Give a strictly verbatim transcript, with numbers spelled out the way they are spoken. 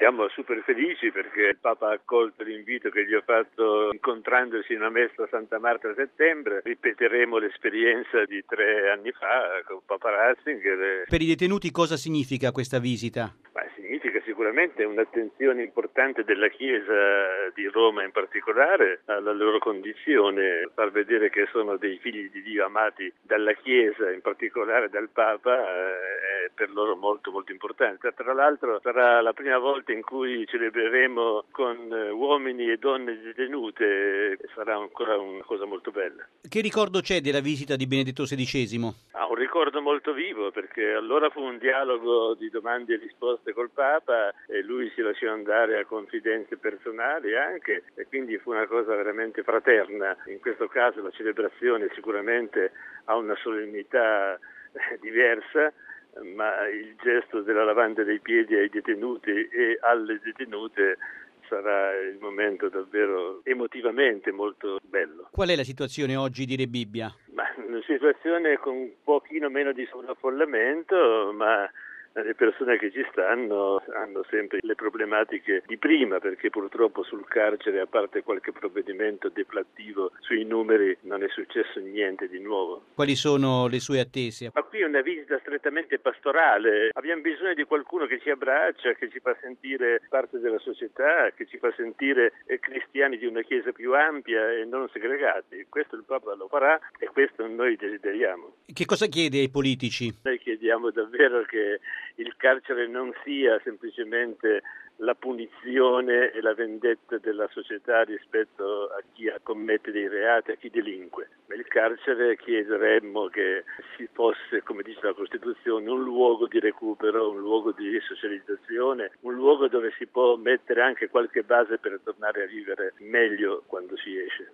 Siamo super felici perché il Papa ha accolto l'invito che gli ho fatto incontrandosi in una messa a Santa Marta a settembre. Ripeteremo l'esperienza di tre anni fa con Papa Ratzinger. Per i detenuti cosa significa questa visita? Beh, significa sicuramente un'attenzione importante della Chiesa di Roma in particolare alla loro condizione, far vedere che sono dei figli di Dio amati dalla Chiesa, in particolare dal Papa, è per loro molto molto importante. Tra l'altro sarà la prima volta in cui celebreremo con uomini e donne detenute, sarà ancora una cosa molto bella. Che ricordo c'è della visita di Benedetto sedicesimo? Ah, un ricordo molto vivo, perché allora fu un dialogo di domande e risposte col Papa e lui si lasciò andare a confidenze personali anche, e quindi fu una cosa veramente fraterna. In questo caso la celebrazione sicuramente ha una solennità diversa, ma il gesto della lavanda dei piedi ai detenuti e alle detenute sarà il momento davvero emotivamente molto bello. Qual è la situazione oggi di Rebibbia? Ma una situazione con un pochino meno di sovraffollamento, ma le persone che ci stanno hanno sempre le problematiche di prima, perché purtroppo sul carcere, a parte qualche provvedimento deflattivo sui numeri, non è successo niente di nuovo. Quali sono le sue attese? Ma qui è una visita strettamente pastorale. Abbiamo bisogno di qualcuno che ci abbraccia, che ci fa sentire parte della società, che ci fa sentire cristiani di una chiesa più ampia e non segregati. Questo il Papa lo farà e questo noi desideriamo. Che cosa chiede ai politici? Noi chiediamo davvero che il carcere non sia semplicemente la punizione e la vendetta della società rispetto a chi commette dei reati, a chi delinque. Ma il carcere chiederemmo che si fosse, come dice la Costituzione, un luogo di recupero, un luogo di socializzazione, un luogo dove si può mettere anche qualche base per tornare a vivere meglio quando si esce.